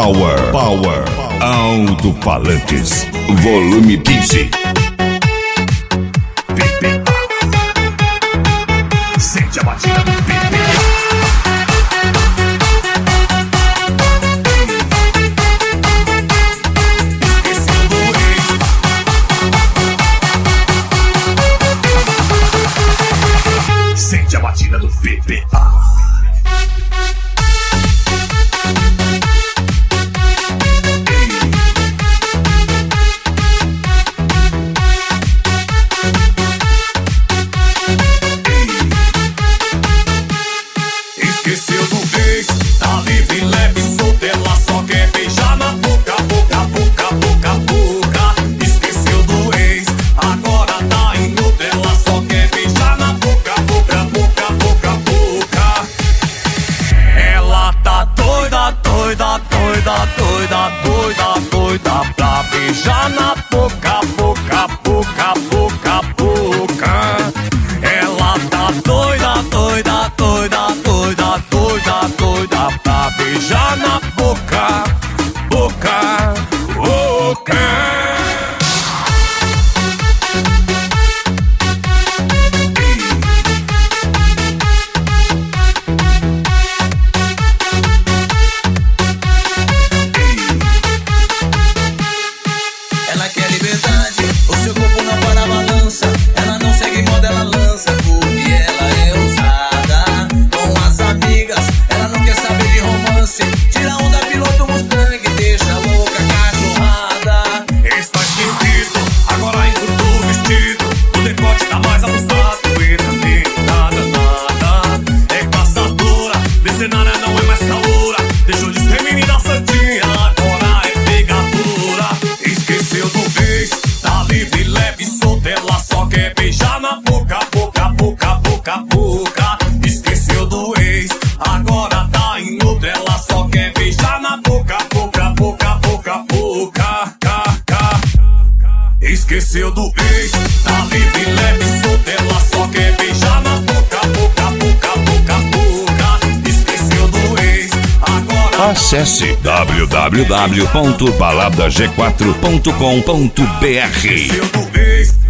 Power. Alto-falantes. Volume 15. Sente a batida do Sente a batida do PPA. Esqueceu do ex, tá livre, leve, solta, ela só quer beijar na boca, boca, boca, boca, boca. Esqueceu do ex, agora tá em outra, ela só quer beijar na boca, boca, boca, boca, boca. Ela tá doida, doida, doida, doida, doida, doida pra beijar na boca, boca, boca, boca, boca. Ela tá doida, doida, doida, doida, doida, doida pra beijar na boca, boca, boca. Ela quer liberdade, o seu corpo não para a balança. Ela não segue moda, ela lança, porque ela é ousada. Com as amigas, ela não quer saber de romance. Tira onda, piloto Mustang, deixa a louca cachorrada. Está esquisito, agora encurtou o vestido. O decote tá mais abusado e também nada, nada. É caçadora, mercenária não é mais caoura. Deixou de ser menina santinha, agora é pegadora. Esqueceu do ex, tá livre, leve, solta, ela só quer beijar na boca, boca, boca, boca, boca. Esqueceu do ex, agora tá em outra, ela só quer beijar na boca, boca, boca, boca, boca, ca. Esqueceu do ex, tá livre, leve, solta, ela só quer beijar na boca, boca, boca, boca, boca. Esqueceu do ex, agora Acesse www.baladag4.com.br. esqueceu do ex.